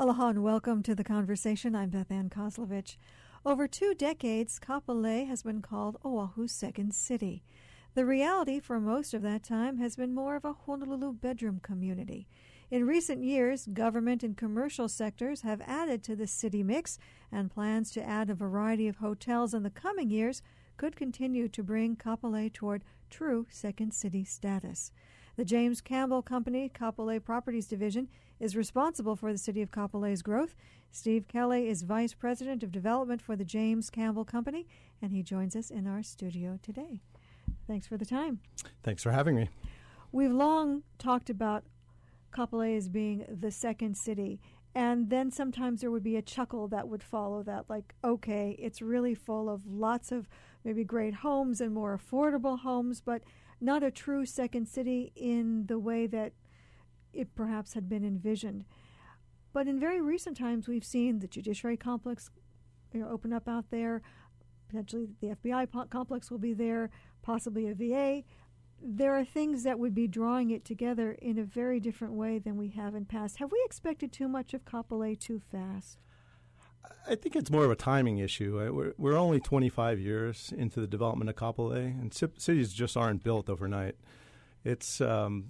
Aloha and welcome to the conversation. I'm Beth Ann Kozlovich. Over 2 decades, Kapolei has been called Oahu's second city. The reality for most of that time has been more of a Honolulu bedroom community. In recent years, government and commercial sectors have added to the city mix, and plans to add a variety of hotels in the coming years could continue to bring Kapolei toward true second city status. The James Campbell Company, Kapolei Properties Division, is responsible for the city of Kapolei's growth. Steve Kelly is Vice President of Development for the James Campbell Company, and he joins us in our studio today. Thanks for the time. Thanks for having me. We've long talked about Kapolei as being the second city, and then sometimes there would be a chuckle that would follow that, like, okay, it's really full of lots of maybe great homes and more affordable homes, but not a true second city in the way that it perhaps had been envisioned. But in very recent times, we've seen the judiciary complex open up out there. Potentially the FBI complex will be there, possibly a VA. There are things that would be drawing it together in a very different way than we have in past. Have we expected too much of Kapolei too fast? I think it's more of a timing issue. We're only 25 years into the development of Kapolei, and cities just aren't built overnight. It's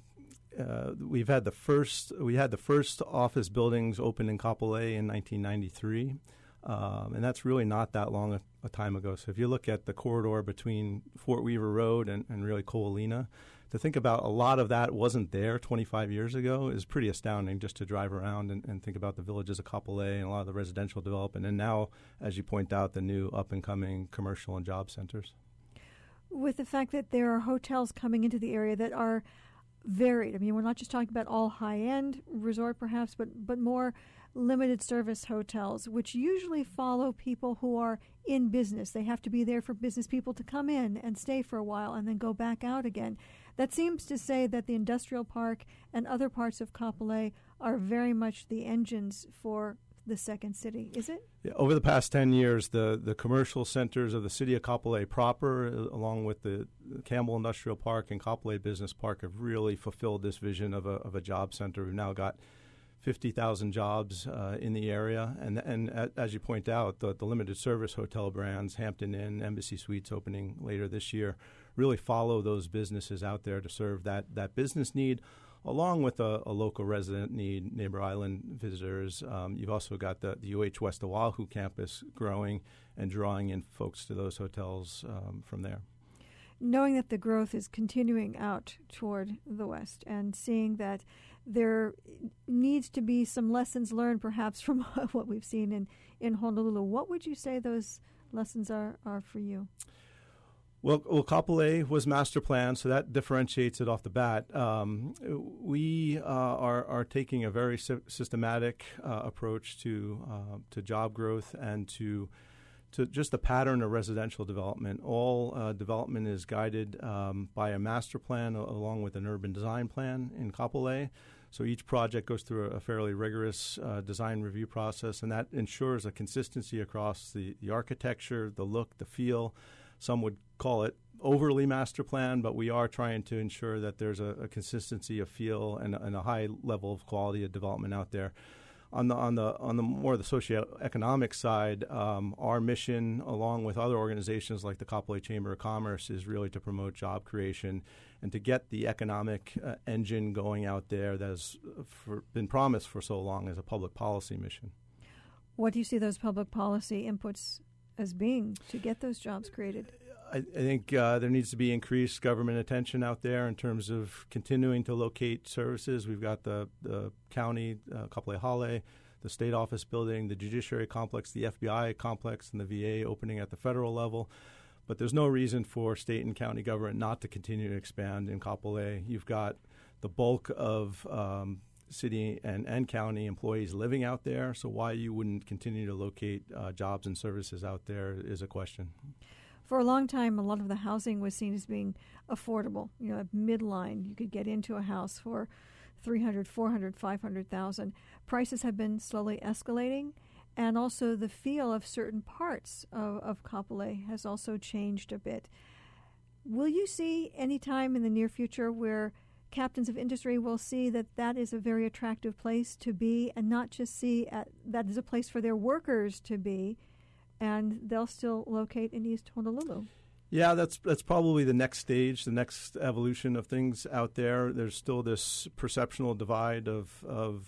we had the first office buildings open in Kapolei in 1993. And that's really not that long a time ago. So if you look at the corridor between Fort Weaver Road and really Ko'olina, to think about a lot of that wasn't there 25 years ago is pretty astounding, just to drive around and think about the villages of Kapolei and a lot of the residential development. And now, as you point out, the new up-and-coming commercial and job centers. With the fact that there are hotels coming into the area that are varied. I mean, we're not just talking about all high-end resort perhaps, but more limited service hotels, which usually follow people who are in business. They have to be there for business people to come in and stay for a while and then go back out again. That seems to say that the industrial park and other parts of Kapolei are very much the engines for the second city, is it? Yeah, over the past 10 years, the commercial centers of the city of Kapolei proper, along with the Campbell Industrial Park and Kapolei Business Park, have really fulfilled this vision of a job center. We've now got 50,000 jobs in the area. And as you point out, the limited service hotel brands, Hampton Inn, Embassy Suites opening later this year, really follow those businesses out there to serve that business need, along with a local resident need, Neighbor Island visitors. You've also got the UH West Oahu campus growing and drawing in folks to those hotels from there. Knowing that the growth is continuing out toward the west and seeing that there needs to be some lessons learned perhaps from what we've seen in Honolulu, what would you say those lessons are for you? Well, Kapolei was master planned, so that differentiates it off the bat. We are taking a very systematic approach to job growth and to just the pattern of residential development. All development is guided by a master plan along with an urban design plan in Kapolei. So each project goes through a fairly rigorous design review process, and that ensures a consistency across the architecture, the look, the feel. Some would call it overly master plan, but we are trying to ensure that there's a consistency of feel and a high level of quality of development out there. On the more the socioeconomic side, our mission, along with other organizations like the Kapolei Chamber of Commerce, is really to promote job creation and to get the economic engine going out there that has been promised for so long as a public policy mission. What do you see those public policy inputs as being to get those jobs created? I think there needs to be increased government attention out there in terms of continuing to locate services. We've got the county, Kapolei Hale, the state office building, the judiciary complex, the FBI complex, and the VA opening at the federal level. But there's no reason for state and county government not to continue to expand in Kapolei. You've got the bulk of city and county employees living out there, so why you wouldn't continue to locate jobs and services out there is a question. For a long time, a lot of the housing was seen as being affordable. You know, at midline, you could get into a house for $300,000, $400,000, $500,000. Prices have been slowly escalating, and also the feel of certain parts of Kapolei has also changed a bit. Will you see any time in the near future where captains of industry will see that that is a very attractive place to be, and not just see that is a place for their workers to be, and they'll still locate in East Honolulu. Yeah, that's probably the next stage, the next evolution of things out there. There's still this perceptual divide of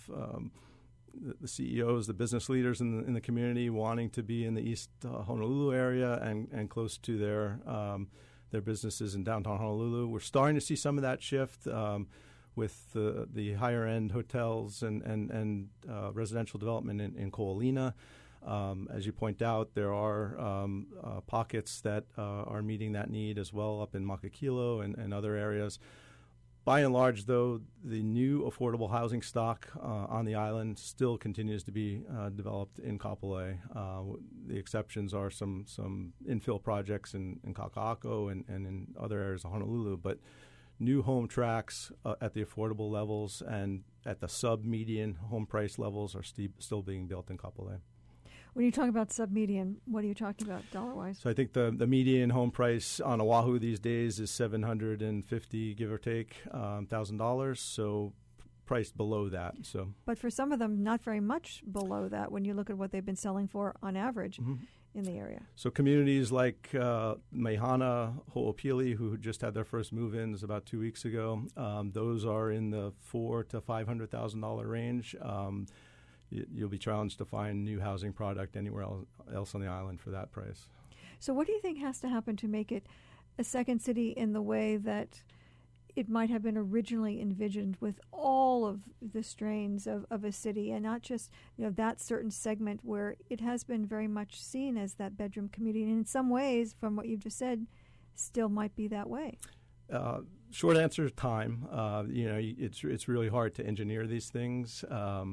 the CEOs, the business leaders in the community wanting to be in the East Honolulu area and close to their businesses in downtown Honolulu. We're starting to see some of that shift with the higher end hotels and residential development in Ko'olina. As you point out, there are pockets that are meeting that need as well up in Makakilo and other areas. By and large, though, the new affordable housing stock on the island still continues to be developed in Kapolei. The exceptions are some infill projects in Kaka'ako and in other areas of Honolulu, but new home tracts at the affordable levels and at the sub-median home price levels are still being built in Kapolei. When you talk about sub-median, what are you talking about dollar-wise? So I think the median home price on Oahu these days is $750, give or take, $1,000. So priced below that. So, but for some of them, not very much below that when you look at what they've been selling for on average in the area. So communities like Maihana, Ho'opili, who just had their first move-ins about 2 weeks ago, those are in the $400,000 to $500,000 range. You'll be challenged to find new housing product anywhere else on the island for that price. So what do you think has to happen to make it a second city in the way that it might have been originally envisioned, with all of the strains of a city, and not just that certain segment where it has been very much seen as that bedroom community, and in some ways, from what you've just said, still might be that way? Short answer is time. It's really hard to engineer these things.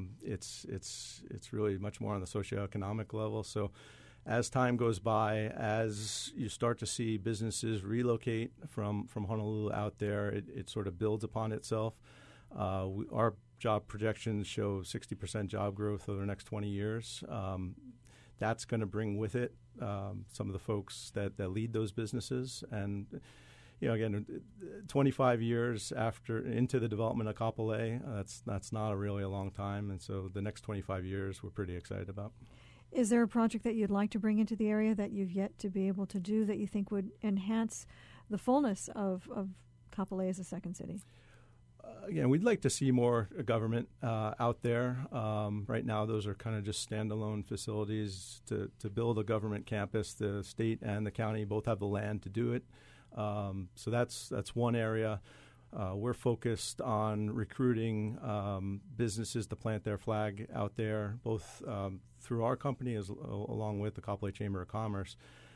It's really much more on the socioeconomic level. So as time goes by, as you start to see businesses relocate from Honolulu out there, it sort of builds upon itself. Our job projections show 60% job growth over the next 20 years. That's going to bring with it some of the folks that lead those businesses. And again, 25 years into the development of Kapolei, that's not really a long time. And so the next 25 years we're pretty excited about. Is there a project that you'd like to bring into the area that you've yet to be able to do that you think would enhance the fullness of Kapolei as a second city? Again, we'd like to see more government out there. Right now, those are kind of just standalone facilities. To build a government campus, the state and the county both have the land to do it. So that's one area. We're focused on recruiting businesses to plant their flag out there, both through our company along with the Kapolei Chamber of Commerce,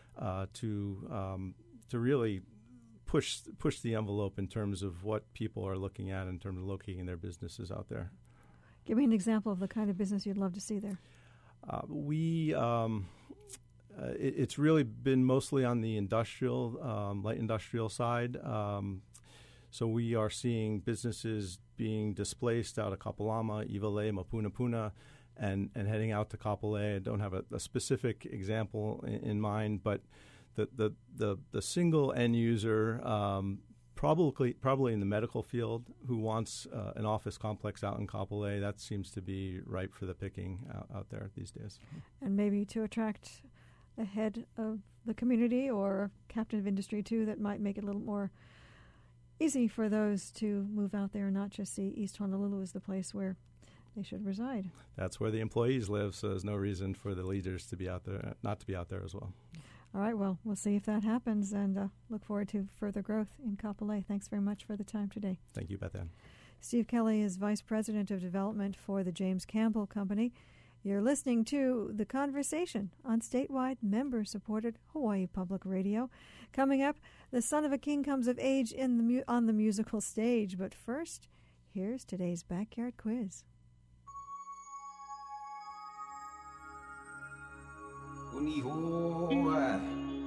to really push the envelope in terms of what people are looking at in terms of locating their businesses out there. Give me an example of the kind of business you'd love to see there. It's really been mostly on the industrial, light industrial side. So we are seeing businesses being displaced out of Kapalama, Iwalei, Mapunapuna, and heading out to Kapolei. I don't have a specific example in mind, but the single end user, probably in the medical field, who wants an office complex out in Kapolei, that seems to be ripe for the picking out there these days. And maybe to attract the head of the community or captain of industry too, that might make it a little more easy for those to move out there and not just see East Honolulu as the place where they should reside. That's where the employees live, so there's no reason for the leaders to be out there, not to be out there as well. All right, well, we'll see if that happens, and look forward to further growth in Kapolei. Thanks very much for the time today. Thank you, Beth Ann. Steve Kelly is Vice President of Development for the James Campbell Company. You're listening to The Conversation on statewide member-supported Hawaii Public Radio. Coming up, the son of a king comes of age on the musical stage. But first, here's today's Backyard Quiz. Unihoa,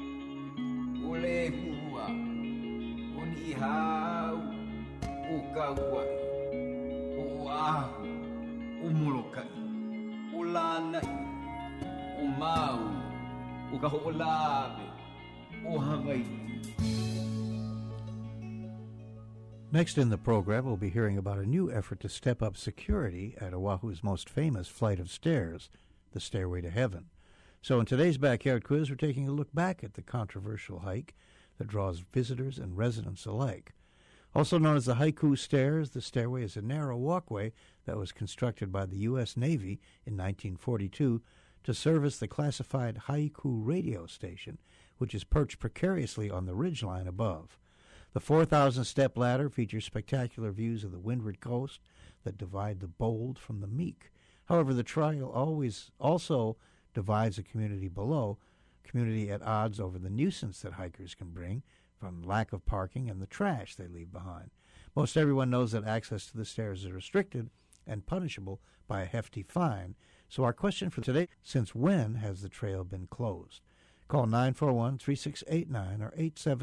ulehua, unihau, ukaua, uahu, umulukai, ulanai, umau, ukaho'olawe, o Hawaii. Next in the program, we'll be hearing about a new effort to step up security at Oahu's most famous flight of stairs, the Stairway to Heaven. So in today's Backyard Quiz, we're taking a look back at the controversial hike that draws visitors and residents alike. Also known as the Haiku Stairs, the stairway is a narrow walkway that was constructed by the U.S. Navy in 1942 to service the classified Haiku radio station, which is perched precariously on the ridgeline above. The 4,000-step ladder features spectacular views of the Windward Coast that divide the bold from the meek. However, the trail also divides the community below, community at odds over the nuisance that hikers can bring from lack of parking and the trash they leave behind. Most everyone knows that access to the stairs is restricted and punishable by a hefty fine. So our question for today, since when has the trail been closed? Call 941-3689 or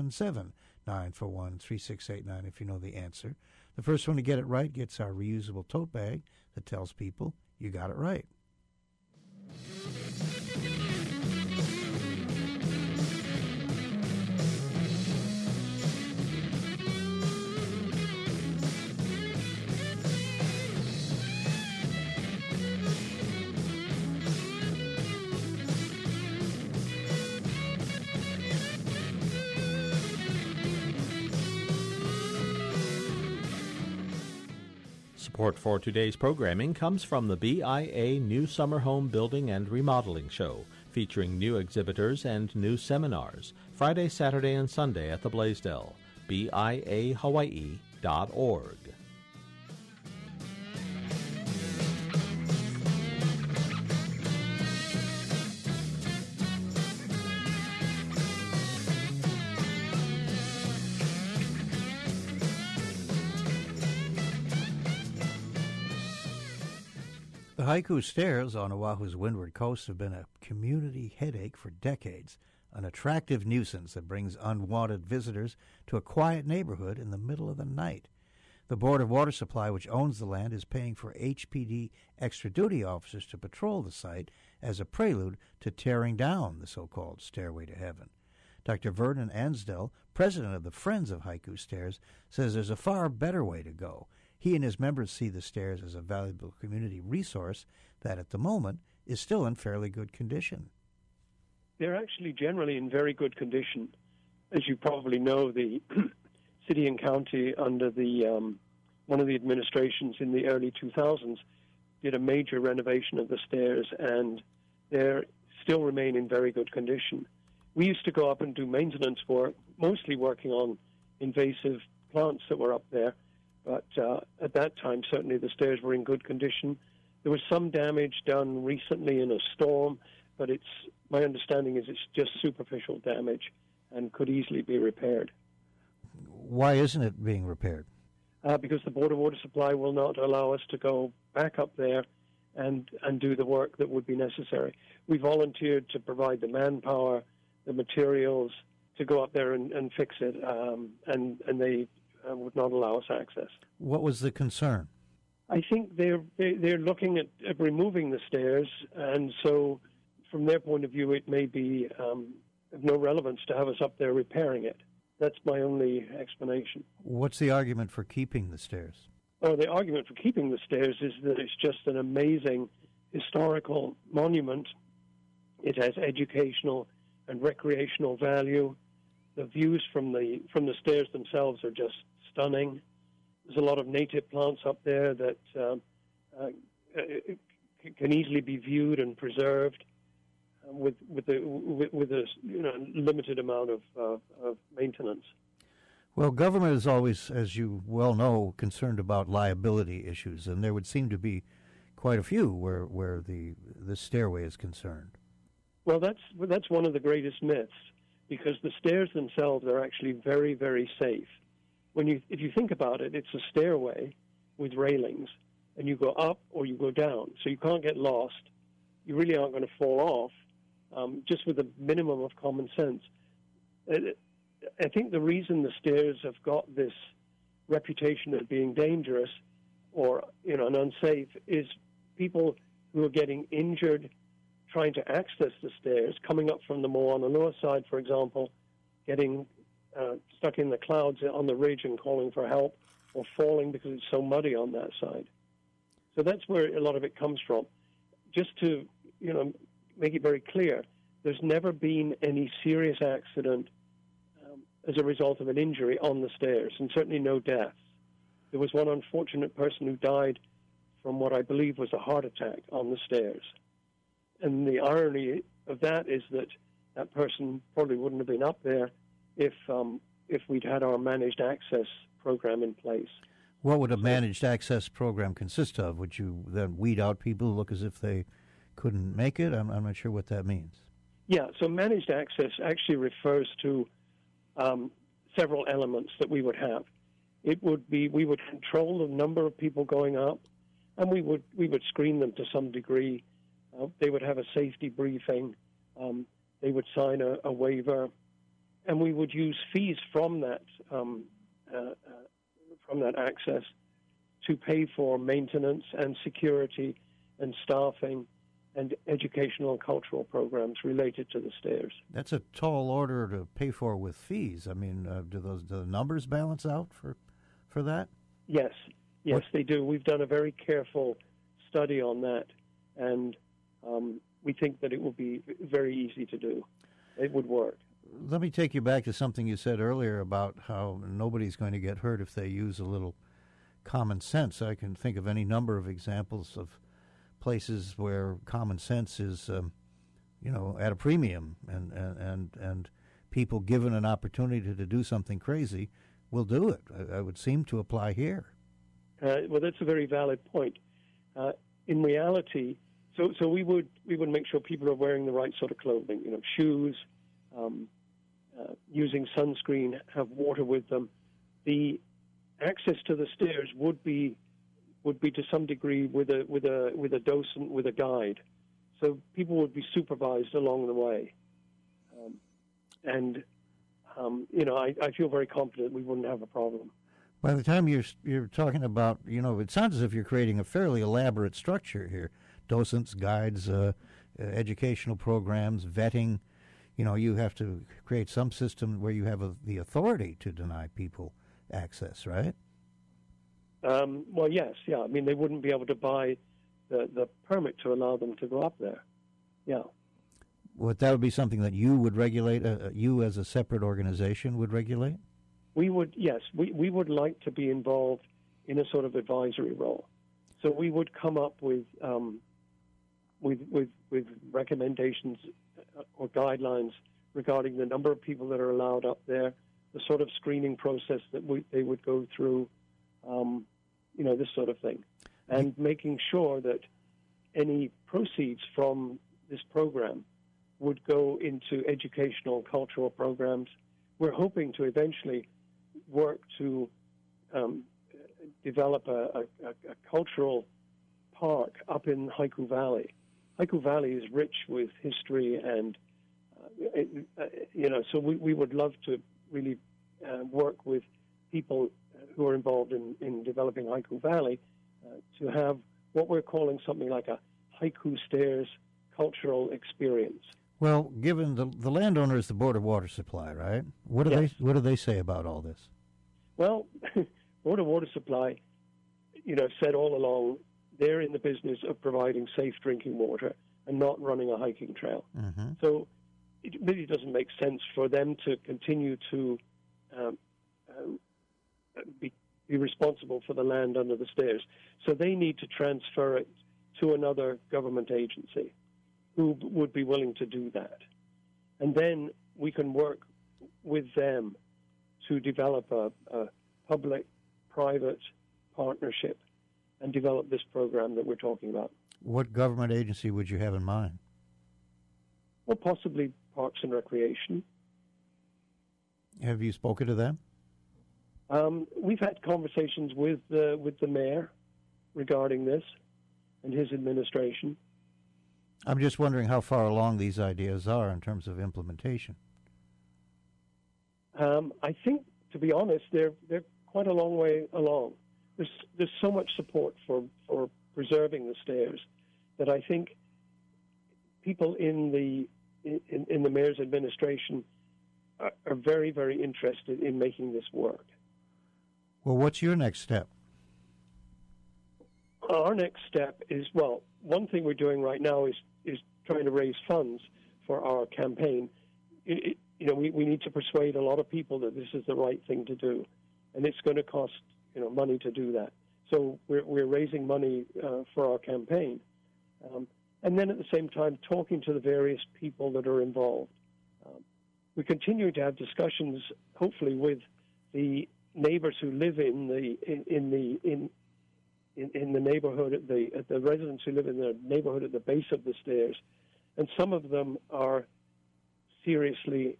877-941-3689 if you know the answer. The first one to get it right gets our reusable tote bag that tells people you got it right. Support for today's programming comes from the BIA New Summer Home Building and Remodeling Show, featuring new exhibitors and new seminars, Friday, Saturday, and Sunday at the Blaisdell, biahawaii.org. The Haiku Stairs on Oahu's Windward Coast have been a community headache for decades, an attractive nuisance that brings unwanted visitors to a quiet neighborhood in the middle of the night. The Board of Water Supply, which owns the land, is paying for HPD extra duty officers to patrol the site as a prelude to tearing down the so-called Stairway to Heaven. Dr. Vernon Ansdell, president of the Friends of Haiku Stairs, says there's a far better way to go. He and his members see the stairs as a valuable community resource that, at the moment, is still in fairly good condition. They're actually generally in very good condition. As you probably know, the city and county under the one of the administrations in the early 2000s did a major renovation of the stairs, and they still remain in very good condition. We used to go up and do maintenance work, mostly working on invasive plants that were up there. But at that time, certainly the stairs were in good condition. There was some damage done recently in a storm, but my understanding is it's just superficial damage and could easily be repaired. Why isn't it being repaired? Because the Board of Water Supply will not allow us to go back up there and do the work that would be necessary. We volunteered to provide the manpower, the materials to go up there and fix it, and they would not allow us access. What was the concern? I think they're looking at removing the stairs, and so from their point of view, it may be of no relevance to have us up there repairing it. That's my only explanation. What's the argument for keeping the stairs? Oh, the argument for keeping the stairs is that it's just an amazing historical monument. It has educational and recreational value. The views from the stairs themselves are just stunning. There's a lot of native plants up there that can easily be viewed and preserved with a limited amount of maintenance. Well, government is always, as you well know, concerned about liability issues, and there would seem to be quite a few where the stairway is concerned. Well, that's one of the greatest myths, because the stairs themselves are actually very, very safe. If you think about it, it's a stairway with railings, and you go up or you go down, so you can't get lost. You really aren't going to fall off, just with a minimum of common sense. I think the reason the stairs have got this reputation of being dangerous or and unsafe is people who are getting injured trying to access the stairs, coming up from the Moanalua side, for example, getting stuck in the clouds on the ridge and calling for help, or falling because it's so muddy on that side. So that's where a lot of it comes from. Just to, make it very clear, there's never been any serious accident as a result of an injury on the stairs, and certainly no deaths. There was one unfortunate person who died from what I believe was a heart attack on the stairs. And the irony of that is that that person probably wouldn't have been up there if we'd had our managed access program in place. What would a managed access program consist of? Would you then weed out people who look as if they couldn't make it? I'm not sure what that means. Yeah, so managed access actually refers to several elements that we would have. It would be, we would control the number of people going up, and we would screen them to some degree. They would have a safety briefing. They would sign a waiver, and we would use fees from that access to pay for maintenance and security and staffing and educational and cultural programs related to the stairs. That's a tall order to pay for with fees. I mean, do the numbers balance out for that? Yes, they do. We've done a very careful study on that, and we think that it will be very easy to do. It would work. Let me take you back to something you said earlier about how nobody's going to get hurt if they use a little common sense. I can think of any number of examples of places where common sense is, at a premium, and people given an opportunity to do something crazy will do it. I would seem to apply here. Well, that's a very valid point. In reality, so we would make sure people are wearing the right sort of clothing, shoes, using sunscreen, have water with them. The access to the stairs would be to some degree with a docent, with a guide. So people would be supervised along the way. I feel very confident we wouldn't have a problem. By the time you're talking about, it sounds as if you're creating a fairly elaborate structure here. Docents, guides, educational programs, vetting. You have to create some system where you have the authority to deny people access, right? Well, yes, yeah. I mean, they wouldn't be able to buy the permit to allow them to go up there. Yeah. Well, that would be something that you would regulate, you as a separate organization would regulate? We would, yes. We would like to be involved in a sort of advisory role. So we would come up with recommendations or guidelines regarding the number of people that are allowed up there, the sort of screening process that they would go through, this sort of thing, and making sure that any proceeds from this program would go into educational and cultural programs. We're hoping to eventually work to develop a cultural park up in Haiku Valley. Haiku Valley is rich with history, and so we would love to really work with people who are involved in developing Haiku Valley to have what we're calling something like a Haiku Stairs cultural experience. Well, given the landowner is the Board of Water Supply, right? What do they say about all this? Well, Board of Water Supply, said all along they're in the business of providing safe drinking water and not running a hiking trail. Mm-hmm. So it really doesn't make sense for them to continue to be responsible for the land under the stairs. So they need to transfer it to another government agency who would be willing to do that. And then we can work with them to develop a public-private partnership and develop this program that we're talking about. What government agency would you have in mind? Well, possibly Parks and Recreation. Have you spoken to them? We've had conversations with the mayor regarding this and his administration. I'm just wondering how far along these ideas are in terms of implementation. I think, to be honest, they're quite a long way along. There's so much support for preserving the stairs that I think people in the mayor's administration are very, very interested in making this work. Well, what's your next step? Our next step is, well, one thing we're doing right now is trying to raise funds for our campaign. We need to persuade a lot of people that this is the right thing to do, and it's going to cost money to do that. So we're raising money for our campaign, and then at the same time talking to the various people that are involved. We continue to have discussions, hopefully, with the neighbors who live in the neighborhood, at the residents who live in the neighborhood at the base of the stairs, and some of them are seriously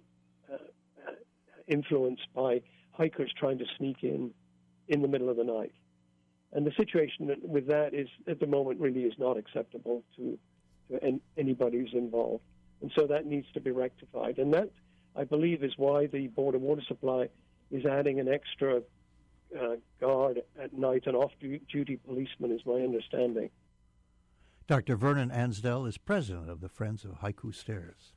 influenced by hikers trying to sneak in the middle of the night. And the situation with that is, at the moment, really is not acceptable to anybody who's involved. And so that needs to be rectified. And that, I believe, is why the Board of Water Supply is adding an extra guard at night, an off-duty policeman, is my understanding. Dr. Vernon Ansdell is president of the Friends of Haiku Stairs.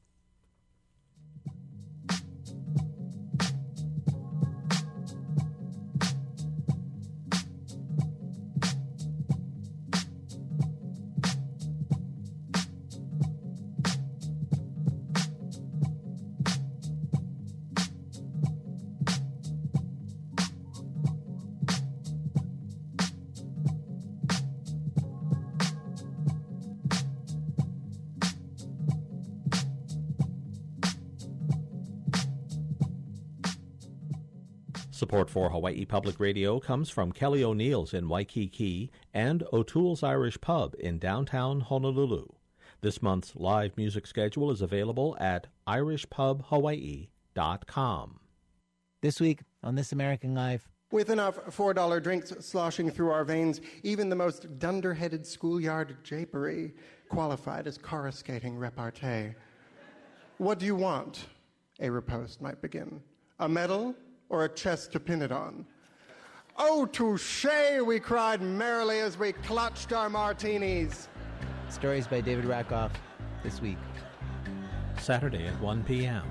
Support for Hawaii Public Radio comes from Kelly O'Neill's in Waikiki and O'Toole's Irish Pub in downtown Honolulu. This month's live music schedule is available at irishpubhawaii.com. This week on This American Life. With enough $4 drinks sloshing through our veins, even the most dunderheaded schoolyard japery qualified as coruscating repartee. What do you want? A riposte might begin. A medal? Or a chest to pin it on? Oh, touché, we cried merrily as we clutched our martinis. Stories by David Rakoff this week. Saturday at 1 p.m.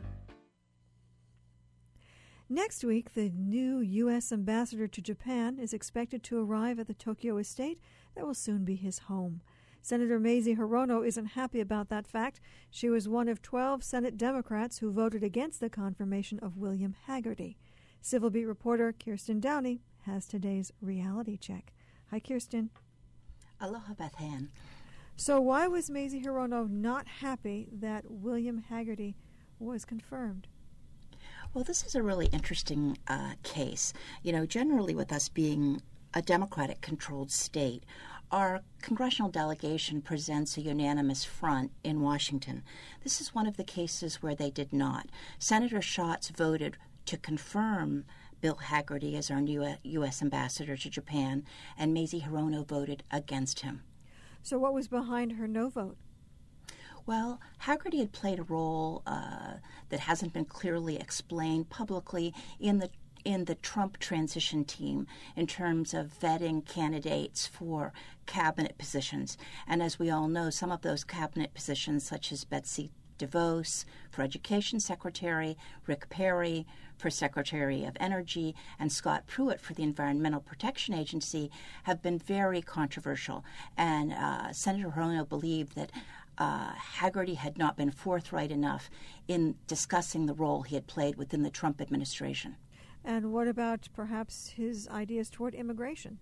Next week, the new U.S. ambassador to Japan is expected to arrive at the Tokyo estate that will soon be his home. Senator Mazie Hirono isn't happy about that fact. She was one of 12 Senate Democrats who voted against the confirmation of William Hagerty. Civil Beat reporter Kirsten Downey has today's reality check. Hi, Kirsten. Aloha, Beth Ann. So why was Mazie Hirono not happy that William Hagerty was confirmed? Well, this is a really interesting case. Generally with us being a Democratic-controlled state, our congressional delegation presents a unanimous front in Washington. This is one of the cases where they did not. Senator Schatz voted to confirm Bill Hagerty as our new U.S. ambassador to Japan, and Mazie Hirono voted against him. So what was behind her no vote? Well, Hagerty had played a role that hasn't been clearly explained publicly in the Trump transition team in terms of vetting candidates for cabinet positions. And as we all know, some of those cabinet positions, such as Betsy DeVos for Education Secretary, Rick Perry for Secretary of Energy, and Scott Pruitt for the Environmental Protection Agency, have been very controversial. And Senator Hirono believed that Hagerty had not been forthright enough in discussing the role he had played within the Trump administration. And what about perhaps his ideas toward immigration?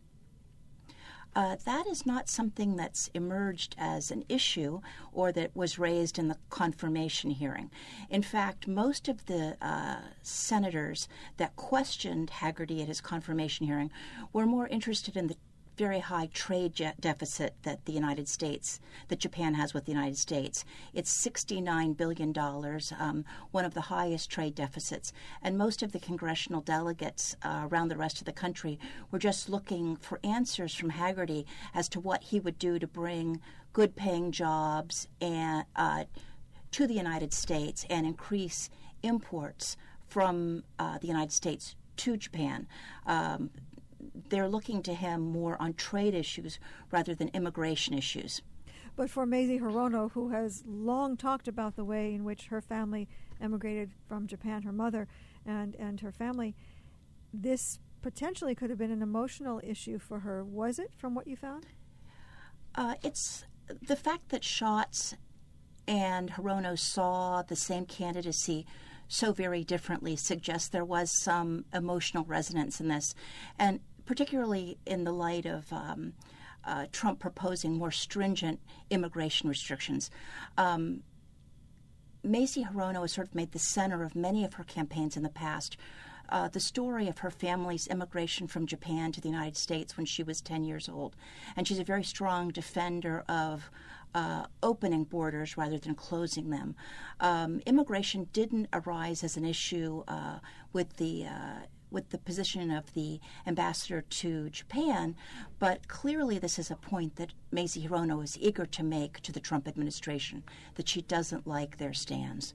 That is not something that's emerged as an issue or that was raised in the confirmation hearing. In fact, most of the senators that questioned Hagerty at his confirmation hearing were more interested in the very high trade deficit that Japan has with the United States. It's $69 billion, one of the highest trade deficits. And most of the congressional delegates around the rest of the country were just looking for answers from Hagerty as to what he would do to bring good-paying jobs and to the United States and increase imports from the United States to Japan. They're looking to him more on trade issues rather than immigration issues. But for Mazie Hirono, who has long talked about the way in which her family emigrated from Japan, her mother and her family, this potentially could have been an emotional issue for her. Was it, from what you found? It's the fact that Schatz and Hirono saw the same candidacy so very differently suggests there was some emotional resonance in this, and particularly in the light of Trump proposing more stringent immigration restrictions. Mazie Hirono has sort of made the center of many of her campaigns in the past. The story of her family's immigration from Japan to the United States when she was 10 years old. And she's a very strong defender of opening borders rather than closing them. Immigration didn't arise as an issue with the position of the ambassador to Japan, but clearly this is a point that Mazie Hirono is eager to make to the Trump administration, that she doesn't like their stands.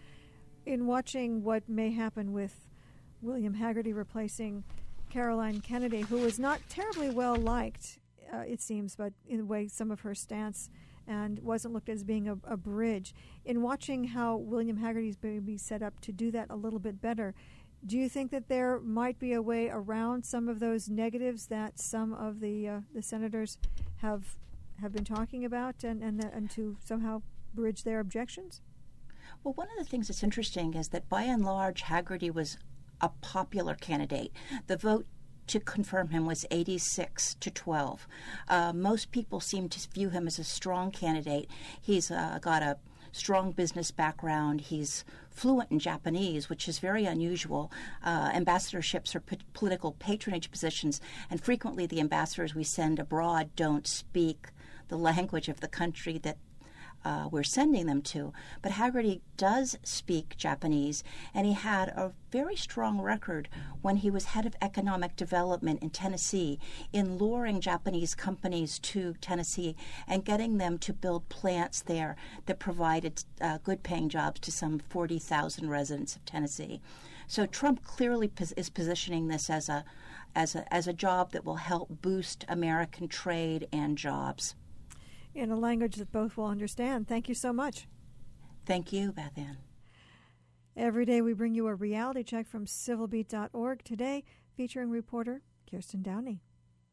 In watching what may happen with William Hagerty replacing Caroline Kennedy, who was not terribly well liked, it seems, but in the way some of her stance and wasn't looked as being a bridge. In watching how William Hagerty's going to be set up to do that a little bit better, do you think that there might be a way around some of those negatives that some of the senators have been talking about and to somehow bridge their objections? Well, one of the things that's interesting is that by and large, Hagerty was a popular candidate. The vote to confirm him was 86 to 12. Most people seem to view him as a strong candidate. He's got a strong business background. He's fluent in Japanese, which is very unusual. Ambassadorships are political patronage positions, and frequently the ambassadors we send abroad don't speak the language of the country that we're sending them to. But Hagerty does speak Japanese, and he had a very strong record when he was head of economic development in Tennessee in luring Japanese companies to Tennessee and getting them to build plants there that provided good-paying jobs to some 40,000 residents of Tennessee. So Trump clearly is positioning this as a job that will help boost American trade and jobs. In a language that both will understand. Thank you so much. Thank you, Beth Ann. Every day we bring you a reality check from civilbeat.org. Today, featuring reporter Kirsten Downey.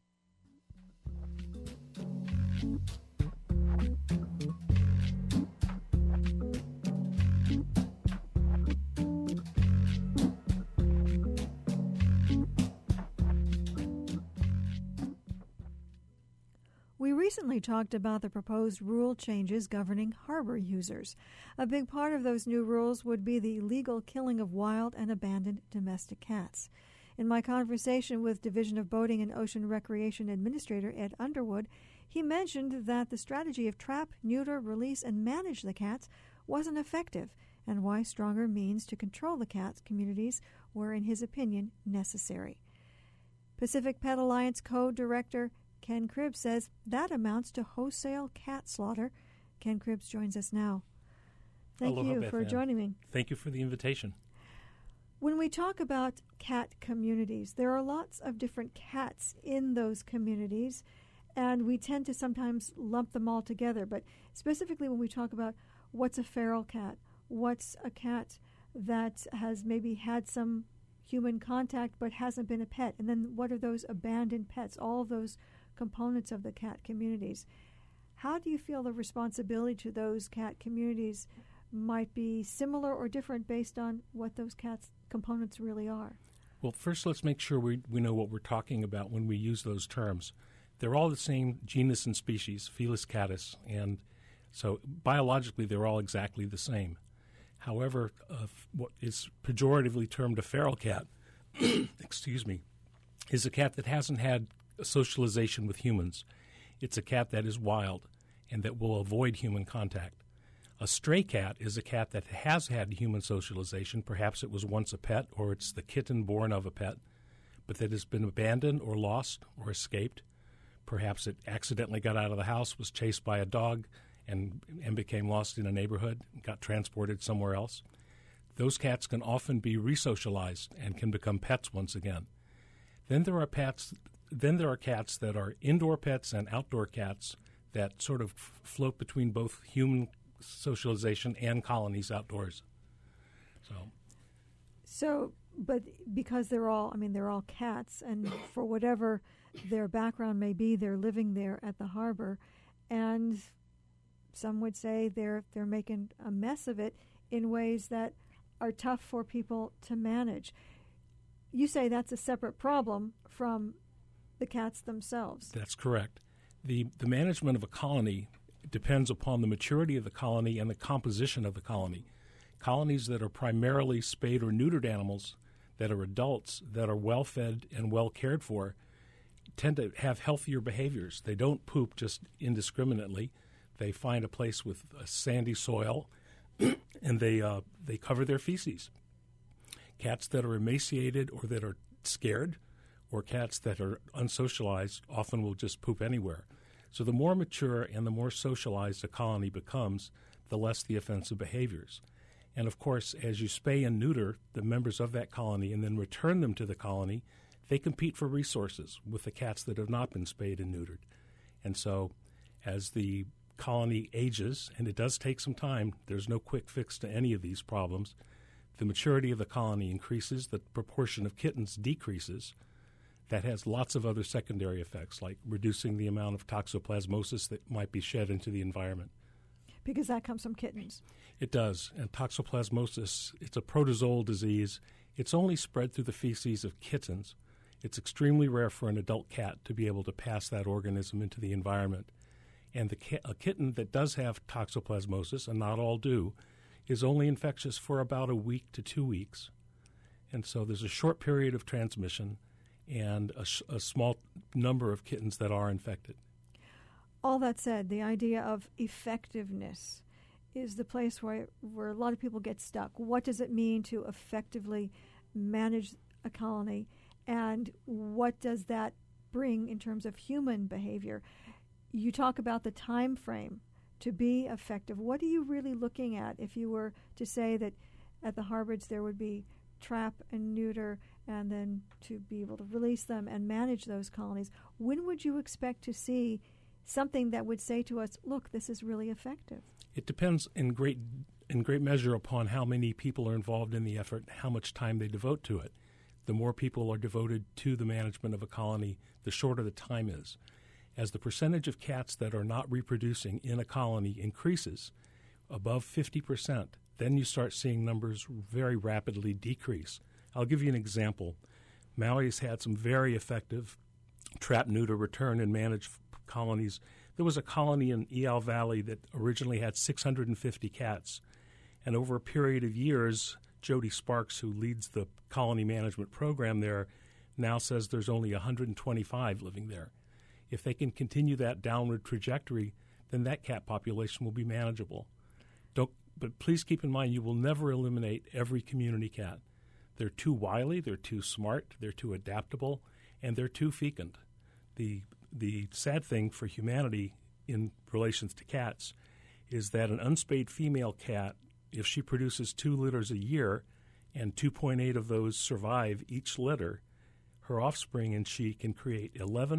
We recently talked about the proposed rule changes governing harbor users. A big part of those new rules would be the illegal killing of wild and abandoned domestic cats. In my conversation with Division of Boating and Ocean Recreation Administrator Ed Underwood, he mentioned that the strategy of trap, neuter, release, and manage the cats wasn't effective, and why stronger means to control the cat communities were, in his opinion, necessary. Pacific Pet Alliance Co-Director Ken Cribbs says that amounts to wholesale cat slaughter. Ken Cribbs joins us now. Thank you for joining me. Thank you for the invitation. When we talk about cat communities, there are lots of different cats in those communities, and we tend to sometimes lump them all together. But specifically when we talk about what's a feral cat, what's a cat that has maybe had some human contact but hasn't been a pet, and then what are those abandoned pets, all of those components of the cat communities. How do you feel the responsibility to those cat communities might be similar or different based on what those cats components really are? Well, first let's make sure we know what we're talking about when we use those terms. They're all the same genus and species, Felis catus, and so biologically they're all exactly the same. However, what is pejoratively termed a feral cat, excuse me, is a cat that hasn't had socialization with humans. It's a cat that is wild and that will avoid human contact. A stray cat is a cat that has had human socialization. Perhaps it was once a pet, or it's the kitten born of a pet, but that has been abandoned or lost or escaped. Perhaps it accidentally got out of the house, was chased by a dog, and became lost in a neighborhood, got transported somewhere else. Those cats can often be resocialized and can become pets once again. Then there are cats that are indoor pets and outdoor cats that sort of float between both human socialization and colonies outdoors. So but because they're all cats, and for whatever their background may be, they're living there at the harbor, and some would say they're making a mess of it in ways that are tough for people to manage. You say that's a separate problem from the cats themselves. That's correct. The management of a colony depends upon the maturity of the colony and the composition of the colony. Colonies that are primarily spayed or neutered animals, that are adults, that are well-fed and well-cared for, tend to have healthier behaviors. They don't poop just indiscriminately. They find a place with a sandy soil, and they cover their feces. Cats that are emaciated or that are scared, or cats that are unsocialized, often will just poop anywhere. So the more mature and the more socialized a colony becomes, the less the offensive behaviors. And of course, as you spay and neuter the members of that colony and then return them to the colony, they compete for resources with the cats that have not been spayed and neutered. And so as the colony ages, and it does take some time, there's no quick fix to any of these problems, the maturity of the colony increases, the proportion of kittens decreases. That has lots of other secondary effects, like reducing the amount of toxoplasmosis that might be shed into the environment. Because that comes from kittens. It does. And toxoplasmosis, it's a protozoal disease. It's only spread through the feces of kittens. It's extremely rare for an adult cat to be able to pass that organism into the environment. And a kitten that does have toxoplasmosis, and not all do, is only infectious for about a week to 2 weeks. And so there's a short period of transmission and a small number of kittens that are infected. All that said, the idea of effectiveness is the place where a lot of people get stuck. What does it mean to effectively manage a colony, and what does that bring in terms of human behavior? You talk about the time frame to be effective. What are you really looking at if you were to say that at the harbors there would be trap and neuter, and then to be able to release them and manage those colonies? When would you expect to see something that would say to us, look, this is really effective? It depends in great measure upon how many people are involved in the effort, how much time they devote to it. The more people are devoted to the management of a colony, the shorter the time is. As the percentage of cats that are not reproducing in a colony increases above 50%, then you start seeing numbers very rapidly decrease. I'll give you an example. Maui has had some very effective trap, neuter, return, and manage colonies. There was a colony in Iao Valley that originally had 650 cats. And over a period of years, Jody Sparks, who leads the colony management program there, now says there's only 125 living there. If they can continue that downward trajectory, then that cat population will be manageable. But please keep in mind, you will never eliminate every community cat. They're too wily, they're too smart, they're too adaptable, and they're too fecund. The sad thing for humanity in relations to cats is that an unspayed female cat, if she produces 2 litters a year and 2.8 of those survive each litter, her offspring and she can create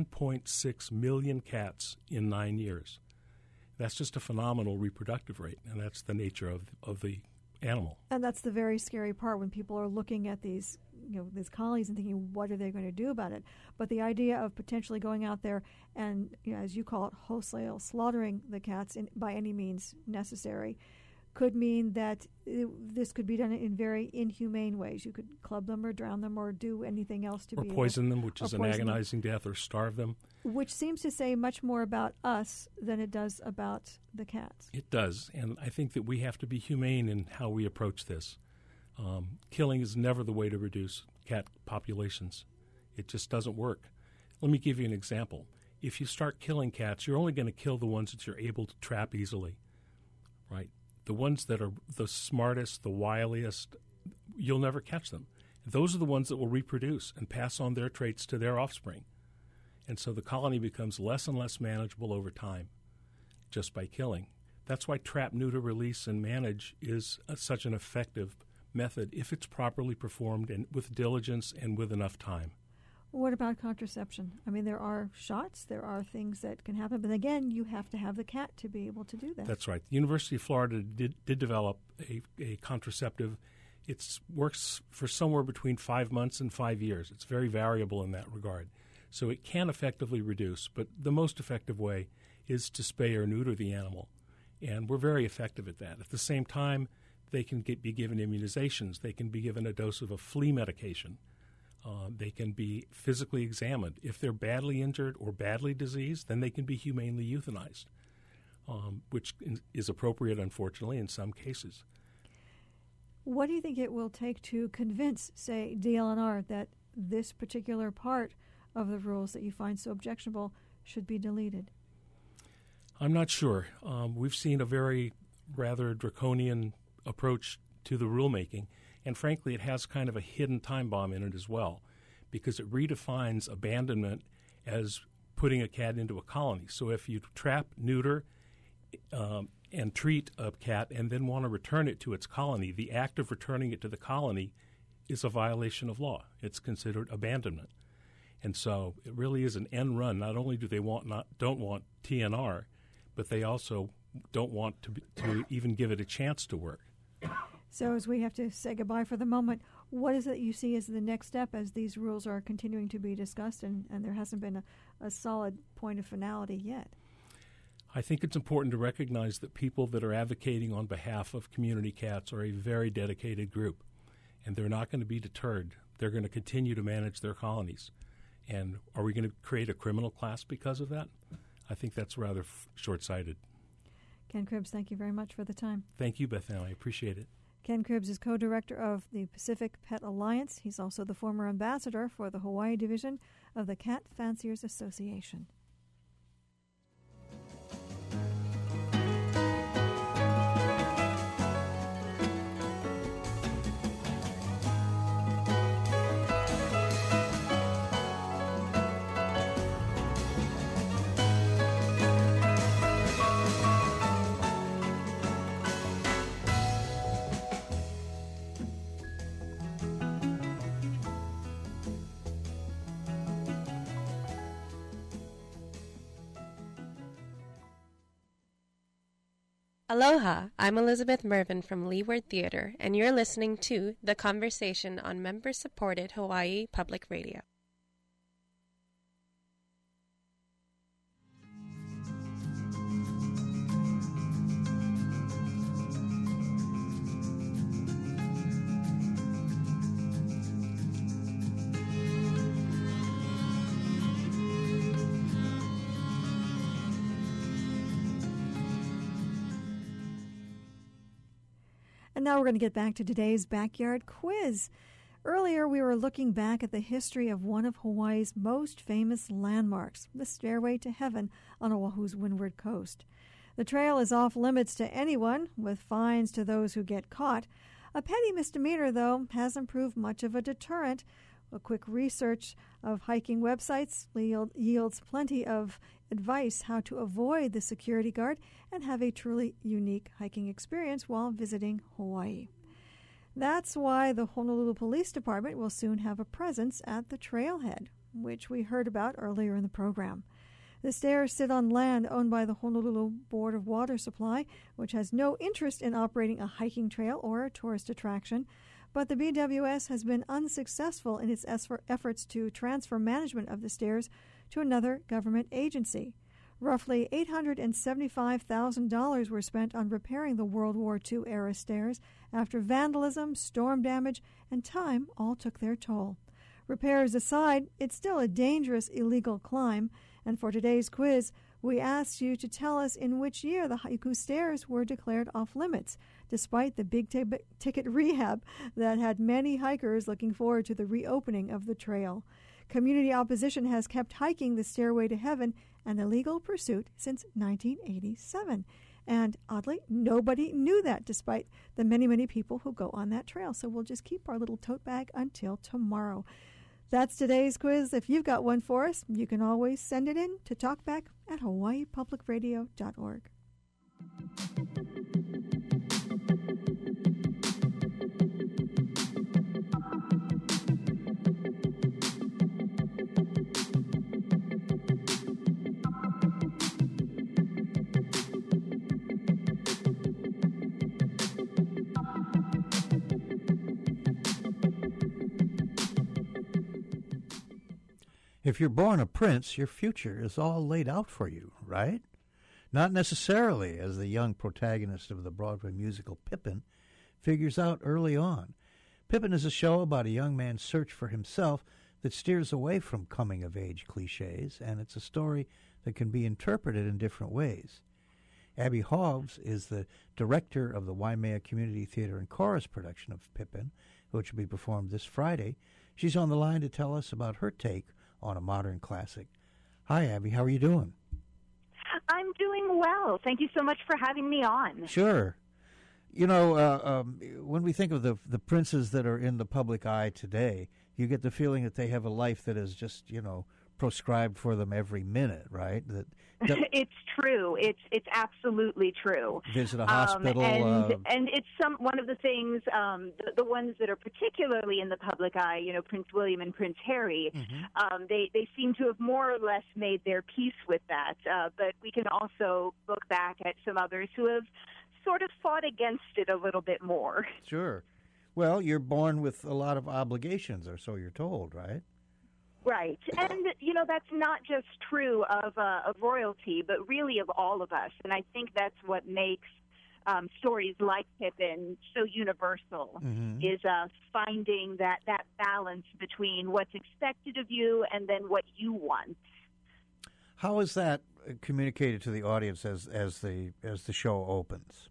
11.6 million cats in 9 years. That's just a phenomenal reproductive rate, and that's the nature of the animal. And that's the very scary part when people are looking at these colonies and thinking, what are they going to do about it? But the idea of potentially going out there and, as you call it, wholesale slaughtering the cats by any means necessary could mean that this could be done in very inhumane ways. You could club them or drown them or do anything else to or poison them, which is an agonizing death, or starve them. Which seems to say much more about us than it does about the cats. It does, and I think that we have to be humane in how we approach this. Killing is never the way to reduce cat populations. It just doesn't work. Let me give you an example. If you start killing cats, you're only going to kill the ones that you're able to trap easily, right? The ones that are the smartest, the wiliest, you'll never catch them. Those are the ones that will reproduce and pass on their traits to their offspring. And so the colony becomes less and less manageable over time just by killing. That's why trap, neuter, release, and manage is such an effective method if it's properly performed and with diligence and with enough time. What about contraception? I mean, there are shots, there are things that can happen, but again, you have to have the cat to be able to do that. That's right. The University of Florida did develop a contraceptive. it works for somewhere between 5 months and 5 years. It's very variable in that regard. So it can effectively reduce, but the most effective way is to spay or neuter the animal. And we're very effective at that. At the same time, they can be given immunizations. They can be given a dose of a flea medication. They can be physically examined. If they're badly injured or badly diseased, then they can be humanely euthanized, which is appropriate, unfortunately, in some cases. What do you think it will take to convince, say, DLNR that this particular part of the rules that you find so objectionable should be deleted? I'm not sure. We've seen a very rather draconian approach to the rulemaking, and frankly, it has kind of a hidden time bomb in it as well, because it redefines abandonment as putting a cat into a colony. So if you trap, neuter, and treat a cat and then want to return it to its colony, the act of returning it to the colony is a violation of law. It's considered abandonment. And so it really is an end run. Not only do they don't want TNR, but they also don't want to even give it a chance to work. So as we have to say goodbye for the moment, what is it you see as the next step as these rules are continuing to be discussed and there hasn't been a solid point of finality yet? I think it's important to recognize that people that are advocating on behalf of community cats are a very dedicated group, and they're not going to be deterred. They're going to continue to manage their colonies. And are we going to create a criminal class because of that? I think that's rather short-sighted. Ken Cribbs, thank you very much for the time. Thank you, Beth Ann. I appreciate it. Ken Cribbs is co-director of the Pacific Pet Alliance. He's also the former ambassador for the Hawaii division of the Cat Fanciers Association. Aloha, I'm Elizabeth Mervin from Leeward Theater, and you're listening to The Conversation on member-supported Hawaii Public Radio. And now we're going to get back to today's Backyard Quiz. Earlier, we were looking back at the history of one of Hawaii's most famous landmarks, the Stairway to Heaven on Oahu's windward coast. The trail is off limits to anyone, with fines to those who get caught. A petty misdemeanor, though, hasn't proved much of a deterrent. A quick research of hiking websites yields plenty of advice how to avoid the security guard and have a truly unique hiking experience while visiting Hawaii. That's why the Honolulu Police Department will soon have a presence at the trailhead, which we heard about earlier in the program. The stairs sit on land owned by the Honolulu Board of Water Supply, which has no interest in operating a hiking trail or a tourist attraction. But the BWS has been unsuccessful in its efforts to transfer management of the stairs to another government agency. Roughly $875,000 were spent on repairing the World War II-era stairs after vandalism, storm damage, and time all took their toll. Repairs aside, it's still a dangerous, illegal climb, and for today's quiz, we asked you to tell us in which year the Haiku Stairs were declared off-limits, despite the big-ticket rehab that had many hikers looking forward to the reopening of the trail. Community opposition has kept hiking the Stairway to Heaven an illegal pursuit since 1987. And oddly, nobody knew that, despite the many, many people who go on that trail. So we'll just keep our little tote bag until tomorrow. That's today's quiz. If you've got one for us, you can always send it in to talkback@hawaiipublicradio.org. If you're born a prince, your future is all laid out for you, right? Not necessarily, as the young protagonist of the Broadway musical Pippin figures out early on. Pippin is a show about a young man's search for himself that steers away from coming-of-age cliches, and it's a story that can be interpreted in different ways. Abby Hobbs is the director of the Waimea Community Theater and Chorus production of Pippin, which will be performed this Friday. She's on the line to tell us about her take on a modern classic. Hi, Abby. How are you doing? I'm doing well. Thank you so much for having me on. Sure. You know, when we think of the princes that are in the public eye today, you get the feeling that they have a life that is just, proscribed for them every minute, right? That it's true. It's absolutely true. Visit a hospital, and it's one of the things. The ones that are particularly in the public eye, Prince William and Prince Harry, they seem to have more or less made their peace with that. But we can also look back at some others who have sort of fought against it a little bit more. Sure. Well, you're born with a lot of obligations, or so you're told, right? Right. And, that's not just true of royalty, but really of all of us. And I think that's what makes stories like Pippin so universal, is finding that balance between what's expected of you and then what you want. How is that communicated to the audience as the show opens?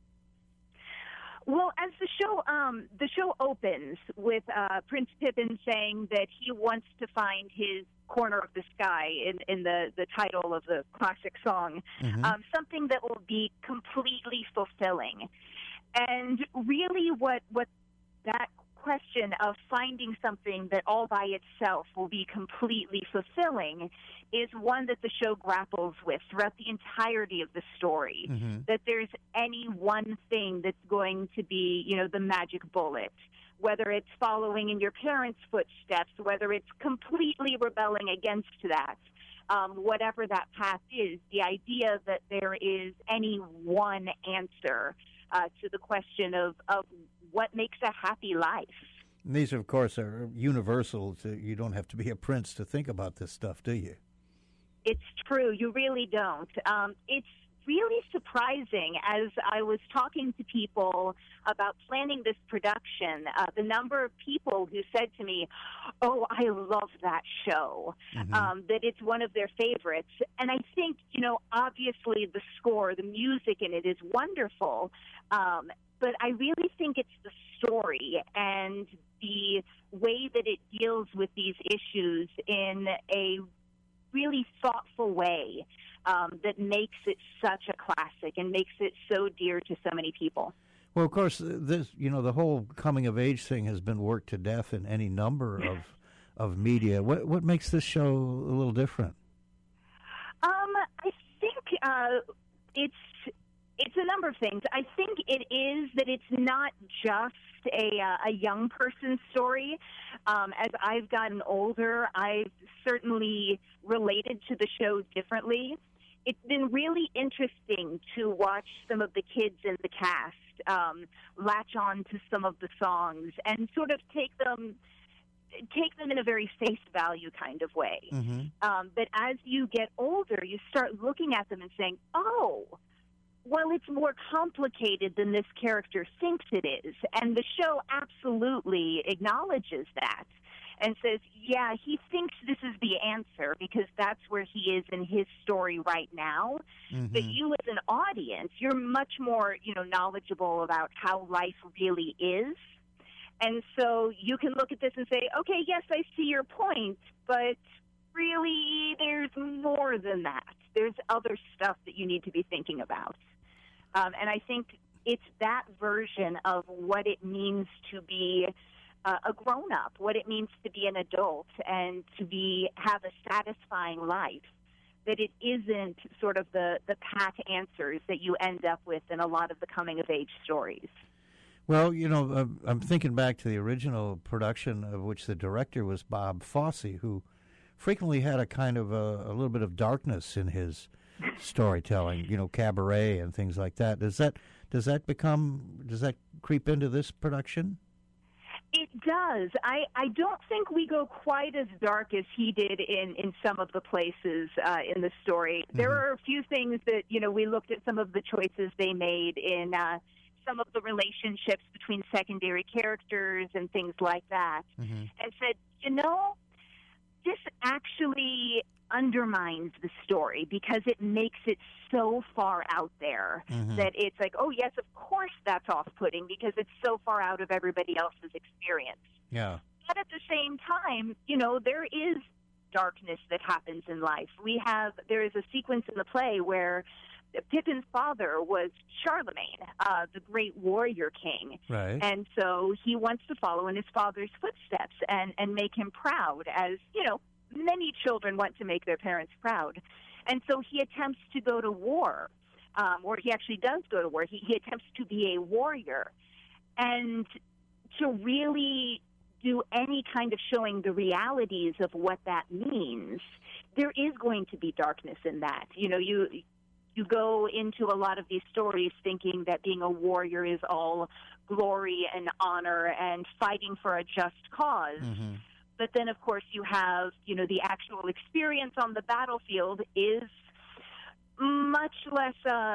Well, as the show opens with Prince Pippin saying that he wants to find his corner of the sky in the title of the classic song, something that will be completely fulfilling. And really what that question of finding something that all by itself will be completely fulfilling is one that the show grapples with throughout the entirety of the story. That there's any one thing that's going to be, the magic bullet, whether it's following in your parents' footsteps, whether it's completely rebelling against that, whatever that path is, the idea that there is any one answer to the question of what makes a happy life. And these, of course, are universal. You don't have to be a prince to think about this stuff, do you? It's true. You really don't. It's really surprising as I was talking to people about planning this production, the number of people who said to me, "Oh, I love that show," that it's one of their favorites. And I think, obviously the score, the music in it is wonderful, but I really think it's the story and the way that it deals with these issues in a really thoughtful way that makes it such a classic and makes it so dear to so many people. Well, of course, this the whole coming of age thing has been worked to death in any number of media. What makes this show a little different? I think it's a number of things. I think it is that it's not just a young person's story. As I've gotten older, I've certainly related to the show differently. It's been really interesting to watch some of the kids in the cast latch on to some of the songs and sort of take them in a very face value kind of way. But as you get older, you start looking at them and saying, "Oh, well, it's more complicated than this character thinks it is." And the show absolutely acknowledges that and says, yeah, he thinks this is the answer because that's where he is in his story right now. But you as an audience, you're much more, knowledgeable about how life really is. And so you can look at this and say, okay, yes, I see your point, but really there's more than that. There's other stuff that you need to be thinking about. And I think it's that version of what it means to be a grown-up, what it means to be an adult and to have a satisfying life, that it isn't sort of the pat answers that you end up with in a lot of the coming-of-age stories. Well, I'm thinking back to the original production of which the director was Bob Fosse, who frequently had a kind of a little bit of darkness in his storytelling, cabaret and things like that. Does that creep into this production? It It does. I don't think we go quite as dark as he did in some of the places in the story. Mm-hmm. There are a few things that, we looked at some of the choices they made in some of the relationships between secondary characters and things like that, mm-hmm. and said, this actually undermines the story because it makes it so far out there mm-hmm. that it's like, oh, yes, of course that's off-putting because it's so far out of everybody else's experience. Yeah. But at the same time, there is darkness that happens in life. There is a sequence in the play where Pippin's father was Charlemagne, the great warrior king. Right. And so he wants to follow in his father's footsteps and make him proud, as, many children want to make their parents proud. And so he attempts to go to war, or he actually does go to war. He attempts to be a warrior. And to really do any kind of showing the realities of what that means, there is going to be darkness in that. You go into a lot of these stories thinking that being a warrior is all glory and honor and fighting for a just cause. Mm-hmm. But then, of course, you have, the actual experience on the battlefield is much less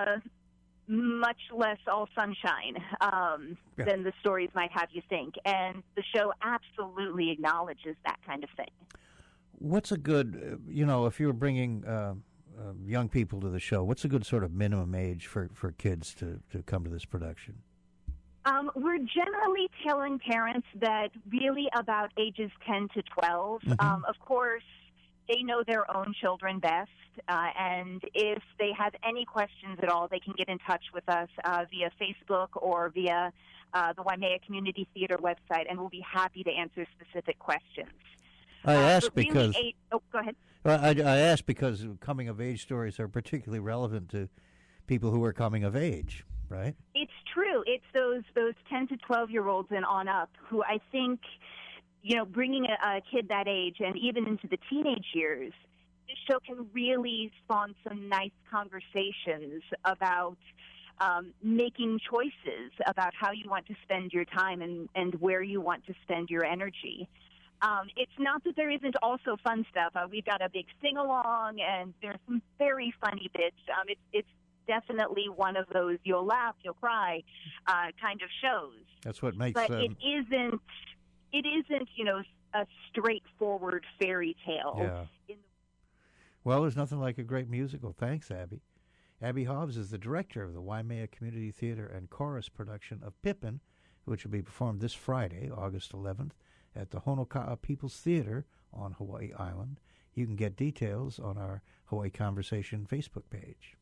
all sunshine than the stories might have you think. And the show absolutely acknowledges that kind of thing. What's a good, if you were bringing young people to the show, what's a good sort of minimum age for kids to come to this production? We're generally telling parents that really about ages 10 to 12. Mm-hmm. Of course, they know their own children best, and if they have any questions at all, they can get in touch with us via Facebook or via the Waimea Community Theater website, and we'll be happy to answer specific questions. I ask because... go ahead. Well, I ask because coming-of-age stories are particularly relevant to people who are coming of age, right? It's true. It's those 10 to 12-year-olds and on up who I think, bringing a kid that age and even into the teenage years, this show can really spawn some nice conversations about making choices about how you want to spend your time and where you want to spend your energy. It's not that there isn't also fun stuff. We've got a big sing-along, and there's some very funny bits. It's definitely one of those you'll laugh, you'll cry kind of shows. That's what makes. But it isn't. A straightforward fairy tale. Yeah. Well, there's nothing like a great musical. Thanks, Abby. Abby Hobbs is the director of the Waimea Community Theater and Chorus production of Pippin, which will be performed this Friday, August 11th, at the Honoka'a People's Theater on Hawaii Island. You can get details on our Hawaii Conversation Facebook page.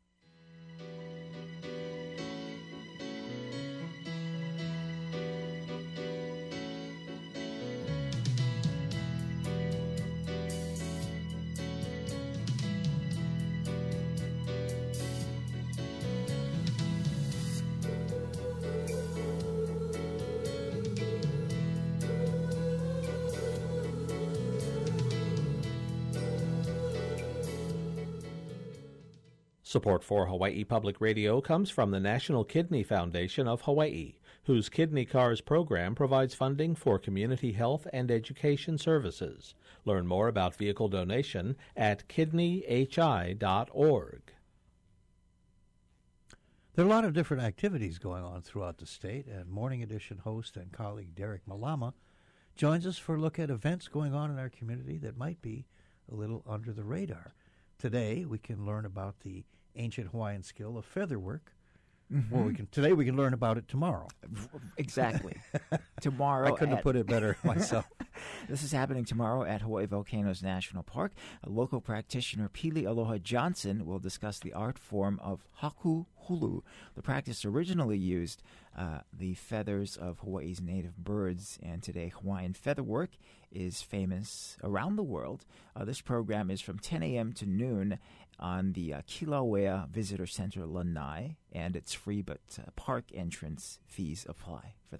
Support for Hawaii Public Radio comes from the National Kidney Foundation of Hawaii, whose Kidney Cars program provides funding for community health and education services. Learn more about vehicle donation at kidneyhi.org. There are a lot of different activities going on throughout the state, and Morning Edition host and colleague Derek Malama joins us for a look at events going on in our community that might be a little under the radar. Today, we can learn about the ancient Hawaiian skill of featherwork. Mm-hmm. Well, today we can learn about it tomorrow. Exactly. Tomorrow. I couldn't have put it better myself. This is happening tomorrow at Hawaii Volcanoes National Park. A local practitioner, Pili Aloha Johnson, will discuss the art form of haku hulu. The practice originally used the feathers of Hawaii's native birds, and today Hawaiian featherwork is famous around the world. This program is from 10 a.m. to noon on the Kilauea Visitor Center Lanai, and it's free, but park entrance fees apply for that.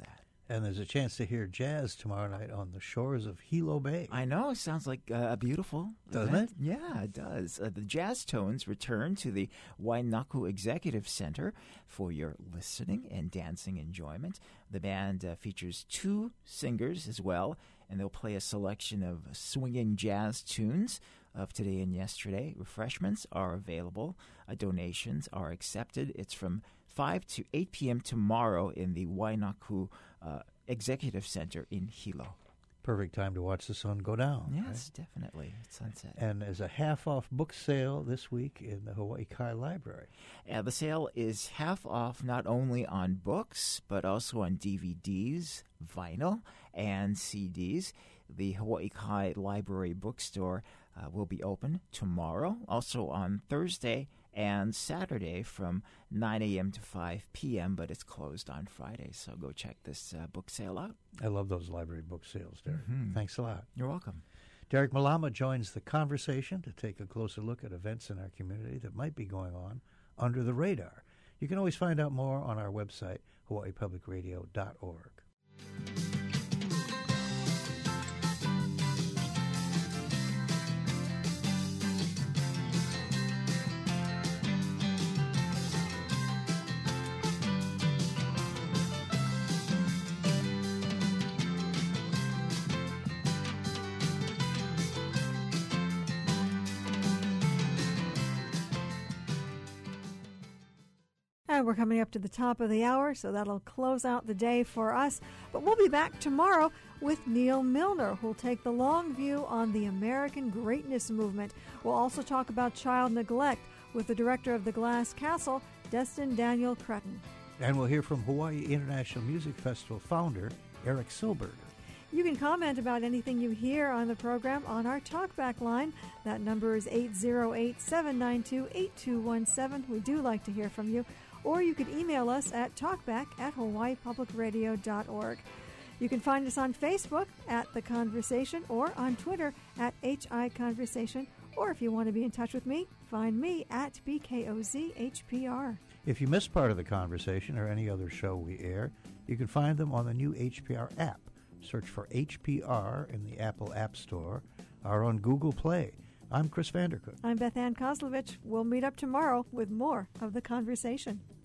And there's a chance to hear jazz tomorrow night on the shores of Hilo Bay. I know. It sounds like a beautiful Doesn't event. it? Yeah, it does. The Jazz Tones return to the Wainaku Executive Center for your listening and dancing enjoyment. The band features 2 singers as well, and they'll play a selection of swinging jazz tunes of today and yesterday. Refreshments are available. Donations are accepted. It's from 5 to 8 p.m. tomorrow in the Wainaku Executive Center in Hilo. Perfect time to watch the sun go down. Yes, definitely. It's sunset. And there's a half-off book sale this week in the Hawaii Kai Library. The sale is half off not only on books, but also on DVDs, vinyl, and CDs. The Hawaii Kai Library bookstore will be open tomorrow, also on Thursday and Saturday from 9 a.m. to 5 p.m., but it's closed on Friday, so go check this book sale out. I love those library book sales, Derek. Thanks a lot. You're welcome. Derek Malama joins the conversation to take a closer look at events in our community that might be going on under the radar. You can always find out more on our website, hawaiipublicradio.org. And we're coming up to the top of the hour, so that'll close out the day for us. But we'll be back tomorrow with Neil Milner, who'll take the long view on the American Greatness Movement. We'll also talk about child neglect with the director of the Glass Castle, Destin Daniel Cretton. And we'll hear from Hawaii International Music Festival founder, Eric Silberger. You can comment about anything you hear on the program on our talkback line. That number is 808-792-8217. We do like to hear from you. Or you could email us at talkback@hawaiipublicradio.org. You can find us on Facebook at The Conversation or on Twitter at HI Conversation. Or if you want to be in touch with me, find me at BKOZHPR. If you missed part of the conversation or any other show we air, you can find them on the new HPR app. Search for HPR in the Apple App Store or on Google Play. I'm Chris Vandercook. I'm Beth Ann Kozlovich. We'll meet up tomorrow with more of The Conversation.